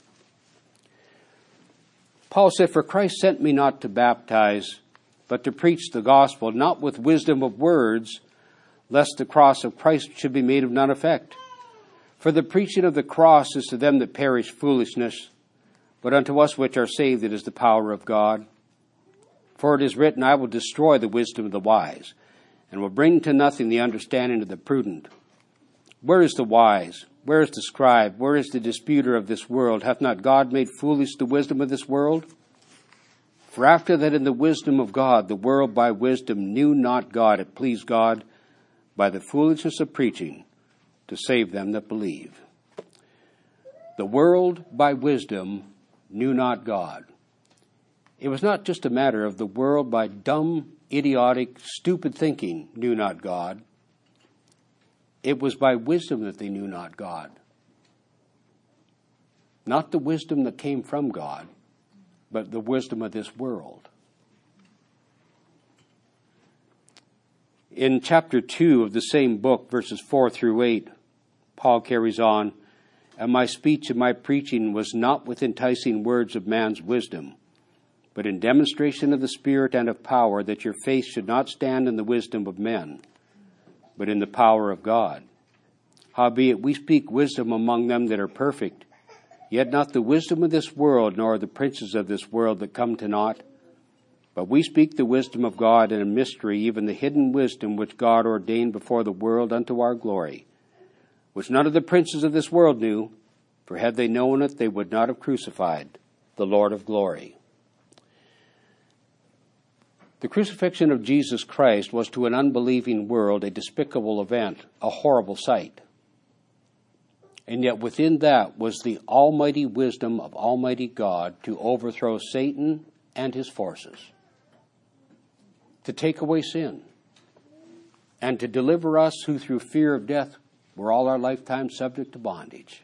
Paul said, "For Christ sent me not to baptize, but to preach the gospel, not with wisdom of words, lest the cross of Christ should be made of none effect. For the preaching of the cross is to them that perish foolishness, but unto us which are saved it is the power of God. For it is written, I will destroy the wisdom of the wise, and will bring to nothing the understanding of the prudent. Where is the wise? Where is the scribe? Where is the disputer of this world? Hath not God made foolish the wisdom of this world? For after that in the wisdom of God, the world by wisdom knew not God, it pleased God by the foolishness of preaching to save them that believe." The world by wisdom knew not God. It was not just a matter of the world by dumb, idiotic, stupid thinking knew not God. It was by wisdom that they knew not God. Not the wisdom that came from God, but the wisdom of this world. In chapter two of the same book, verses four through eight, Paul carries on, "And my speech and my preaching was not with enticing words of man's wisdom, but in demonstration of the Spirit and of power, that your faith should not stand in the wisdom of men, but in the power of God. Howbeit we speak wisdom among them that are perfect, yet not the wisdom of this world, nor the princes of this world that come to naught. But we speak the wisdom of God in a mystery, even the hidden wisdom which God ordained before the world unto our glory, which none of the princes of this world knew, for had they known it, they would not have crucified the Lord of glory." The crucifixion of Jesus Christ was to an unbelieving world a despicable event, a horrible sight. And yet within that was the almighty wisdom of Almighty God to overthrow Satan and his forces, to take away sin, and to deliver us who through fear of death were all our lifetime subject to bondage.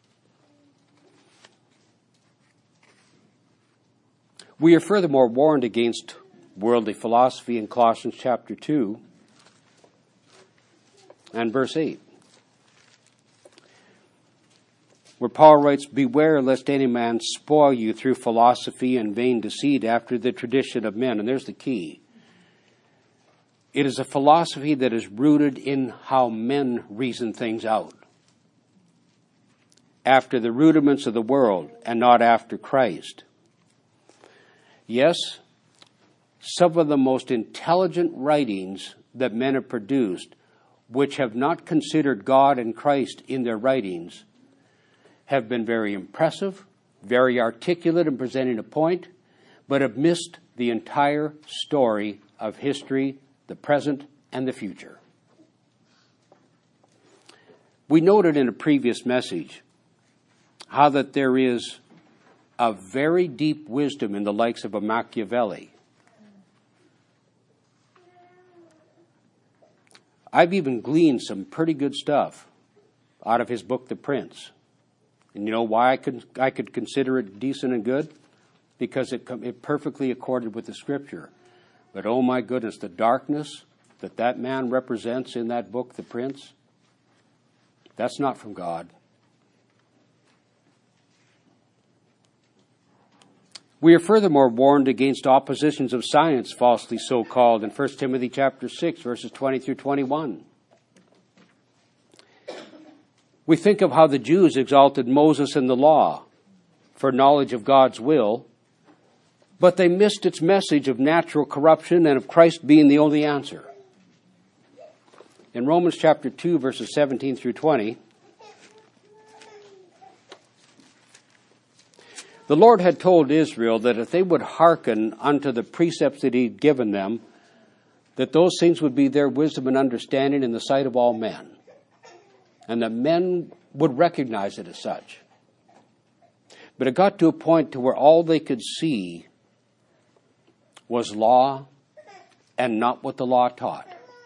We are furthermore warned against worldly philosophy in Colossians chapter two and verse eight, where Paul writes, "Beware lest any man spoil you through philosophy and vain deceit after the tradition of men." And there's the key. It is a philosophy that is rooted in how men reason things out, after the rudiments of the world and not after Christ. Yes, some of the most intelligent writings that men have produced, which have not considered God and Christ in their writings, have been very impressive, very articulate in presenting a point, but have missed the entire story of history, the present, and the future. We noted in a previous message how that there is a very deep wisdom in the likes of a Machiavelli. I've even gleaned some pretty good stuff out of his book, The Prince. And you know why I could I could consider it decent and good? Because it it perfectly accorded with the Scripture. But oh my goodness, the darkness that that man represents in that book, The Prince, that's not from God. We are furthermore warned against oppositions of science, falsely so called, in First Timothy chapter six, verses twenty through twenty-one. We think of how the Jews exalted Moses and the law for knowledge of God's will, but they missed its message of natural corruption and of Christ being the only answer. In Romans chapter two, verses seventeen through twenty, The Lord had told Israel that if they would hearken unto the precepts that he'd given them, that those things would be their wisdom and understanding in the sight of all men. And that men would recognize it as such. But it got to a point to where all they could see was law and not what the law taught.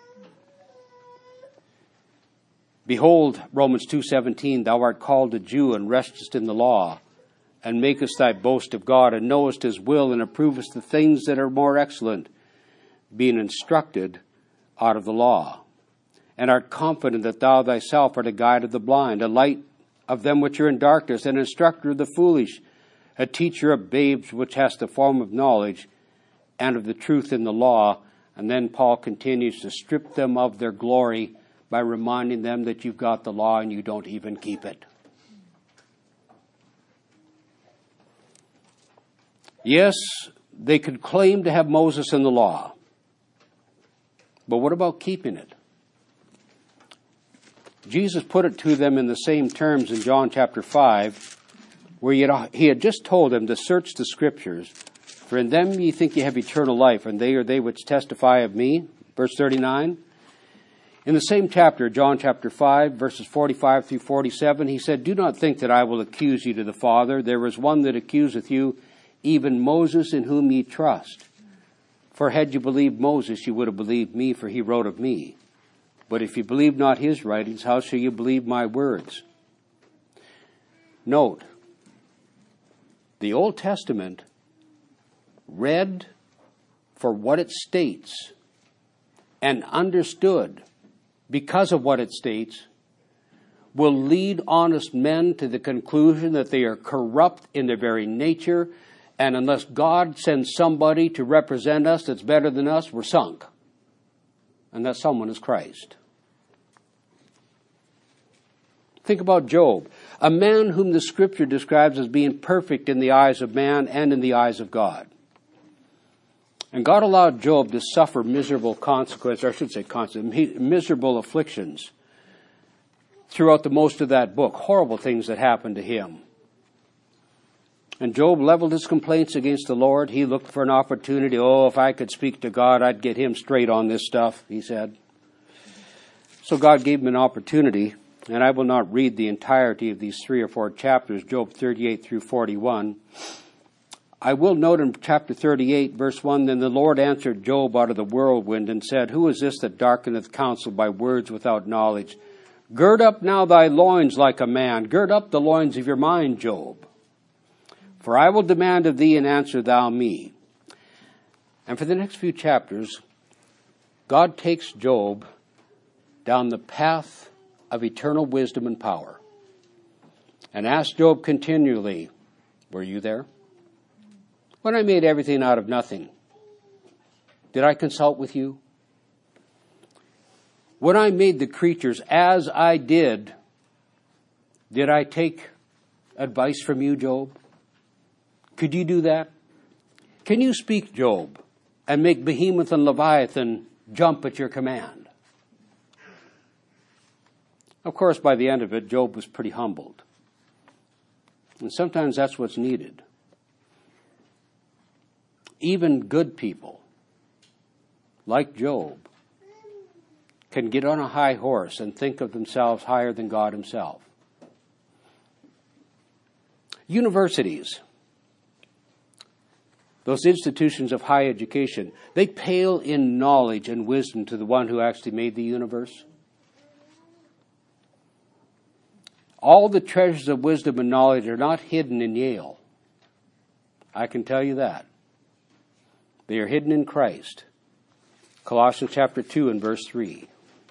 Behold, Romans two seventeen, thou art called a Jew and restest in the law, and makest thy boast of God, and knowest his will, and approvest the things that are more excellent, being instructed out of the law. And art confident that thou thyself art a guide of the blind, a light of them which are in darkness, an instructor of the foolish, a teacher of babes which hast the form of knowledge, and of the truth in the law. And then Paul continues to strip them of their glory by reminding them that you've got the law and you don't even keep it. Yes, they could claim to have Moses and the law. But what about keeping it? Jesus put it to them in the same terms in John chapter five, where he had just told them to search the Scriptures, for in them ye think ye have eternal life, and they are they which testify of me. Verse thirty-nine. In the same chapter, John chapter five, verses forty-five through forty-seven, he said, do not think that I will accuse you to the Father. There is one that accuseth you, even Moses, in whom ye trust. For had you believed Moses, you would have believed me, for he wrote of me. But if you believe not his writings, how shall you believe my words? Note, the Old Testament, read for what it states and understood because of what it states, will lead honest men to the conclusion that they are corrupt in their very nature, and unless God sends somebody to represent us that's better than us, we're sunk. And that someone is Christ. Think about Job, a man whom the Scripture describes as being perfect in the eyes of man and in the eyes of God. And God allowed Job to suffer miserable consequences, or I should say consequences, miserable afflictions throughout the most of that book, horrible things that happened to him. And Job leveled his complaints against the Lord. He looked for an opportunity. Oh, if I could speak to God, I'd get him straight on this stuff, he said. So God gave him an opportunity, and I will not read the entirety of these three or four chapters, Job thirty-eight through forty-one. I will note in chapter thirty-eight, verse one, then the Lord answered Job out of the whirlwind and said, who is this that darkeneth counsel by words without knowledge? Gird up now thy loins like a man. Gird up the loins of your mind, Job. For I will demand of thee, and answer thou me. And for the next few chapters, God takes Job down the path of eternal wisdom and power, and asks Job continually, were you there? When I made everything out of nothing, did I consult with you? When I made the creatures as I did, did I take advice from you, Job? Could you do that? Can you speak, Job, and make Behemoth and Leviathan jump at your command? Of course, by the end of it, Job was pretty humbled. And sometimes that's what's needed. Even good people, like Job, can get on a high horse and think of themselves higher than God himself. Universities, those institutions of high education, they pale in knowledge and wisdom to the one who actually made the universe. All the treasures of wisdom and knowledge are not hidden in Yale. I can tell you that. They are hidden in Christ. Colossians chapter two and verse three.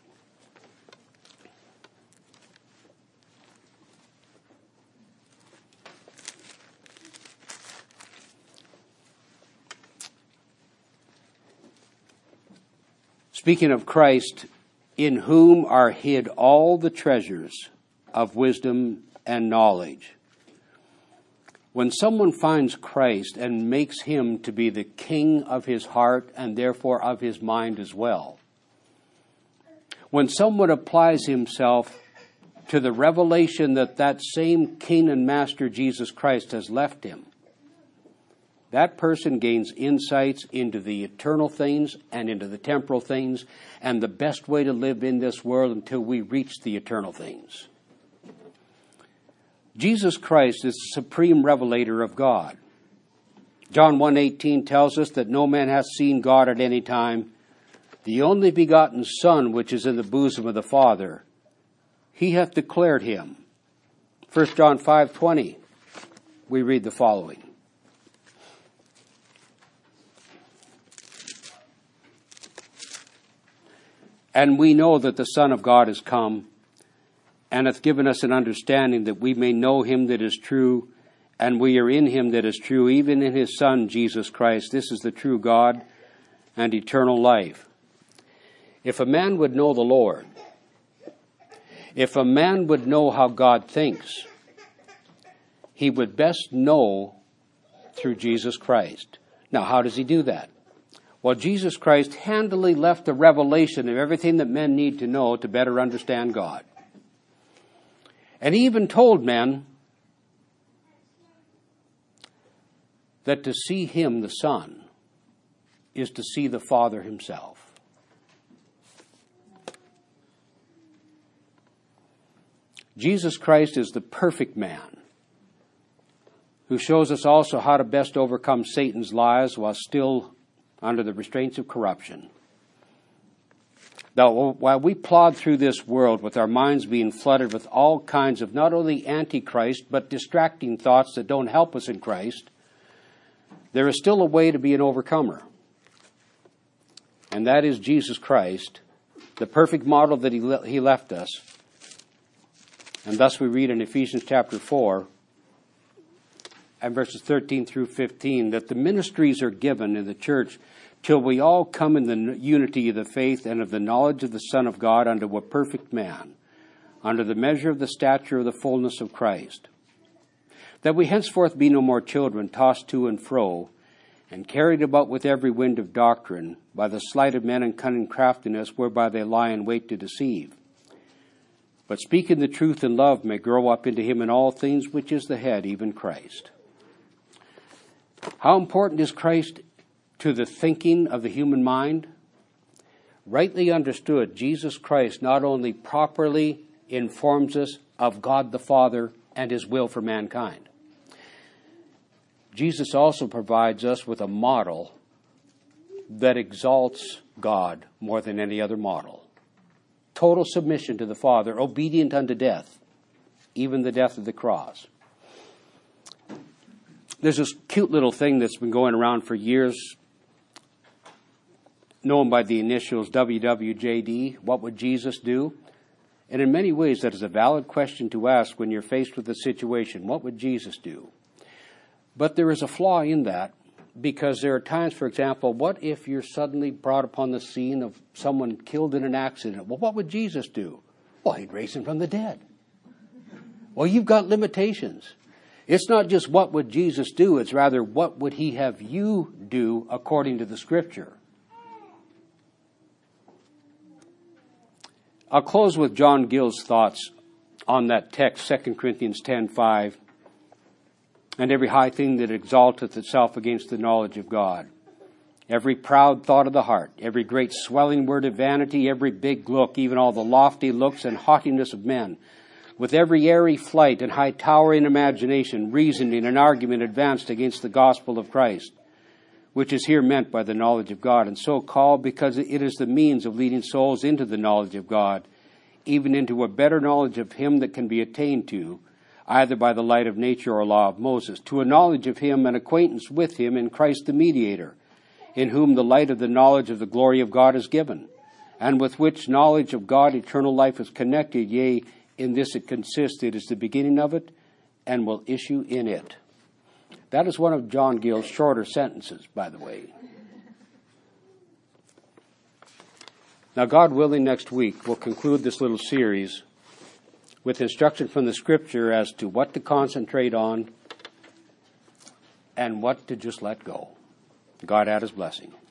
Speaking of Christ, in whom are hid all the treasures of wisdom and knowledge. When someone finds Christ and makes him to be the king of his heart and therefore of his mind as well, when someone applies himself to the revelation that that same king and master Jesus Christ has left him, that person gains insights into the eternal things and into the temporal things and the best way to live in this world until we reach the eternal things. Jesus Christ is the supreme revelator of God. John one eighteen tells us that no man hath seen God at any time. The only begotten Son, which is in the bosom of the Father, he hath declared him. First John five twenty, we read the following. And we know that the Son of God is come, and hath given us an understanding that we may know him that is true, and we are in him that is true, even in his Son, Jesus Christ. This is the true God and eternal life. If a man would know the Lord, if a man would know how God thinks, he would best know through Jesus Christ. Now, how does he do that? Well, Jesus Christ handily left the revelation of everything that men need to know to better understand God. And he even told men that to see him, the Son, is to see the Father himself. Jesus Christ is the perfect man who shows us also how to best overcome Satan's lies while still under the restraints of corruption. Now, while we plod through this world with our minds being flooded with all kinds of not only antichrist, but distracting thoughts that don't help us in Christ, there is still a way to be an overcomer. And that is Jesus Christ, the perfect model that he, le- he left us. And thus we read in Ephesians chapter four, and verses thirteen through fifteen, that the ministries are given in the church till we all come in the unity of the faith and of the knowledge of the Son of God unto a perfect man, under the measure of the stature of the fullness of Christ. That we henceforth be no more children, tossed to and fro, and carried about with every wind of doctrine, by the sleight of men and cunning craftiness, whereby they lie in wait to deceive. But speaking the truth in love may grow up into him in all things, which is the head, even Christ. How important is Christ to the thinking of the human mind? Rightly understood, Jesus Christ not only properly informs us of God the Father and his will for mankind, Jesus also provides us with a model that exalts God more than any other model. Total submission to the Father, obedient unto death, even the death of the cross. There's this cute little thing that's been going around for years, known by the initials W W J D, what would Jesus do? And in many ways that is a valid question to ask when you're faced with a situation. What would Jesus do? But there is a flaw in that, because there are times, for example, what if you're suddenly brought upon the scene of someone killed in an accident? Well, what would Jesus do? Well, he'd raise him from the dead. Well, you've got limitations. It's not just what would Jesus do, it's rather what would he have you do according to the Scripture. I'll close with John Gill's thoughts on that text, Second Corinthians ten five. And every high thing that exalteth itself against the knowledge of God, every proud thought of the heart, every great swelling word of vanity, every big look, even all the lofty looks and haughtiness of men, with every airy flight and high towering imagination, reasoning and argument advanced against the gospel of Christ, which is here meant by the knowledge of God, and so called because it is the means of leading souls into the knowledge of God, even into a better knowledge of him that can be attained to, either by the light of nature or law of Moses, to a knowledge of him and acquaintance with him in Christ the mediator, in whom the light of the knowledge of the glory of God is given, and with which knowledge of God eternal life is connected, yea, in this it consists, it is the beginning of it, and will issue in it. That is one of John Gill's shorter sentences, by the way. Now, God willing, next week we'll conclude this little series with instruction from the Scripture as to what to concentrate on and what to just let go. God add his blessing.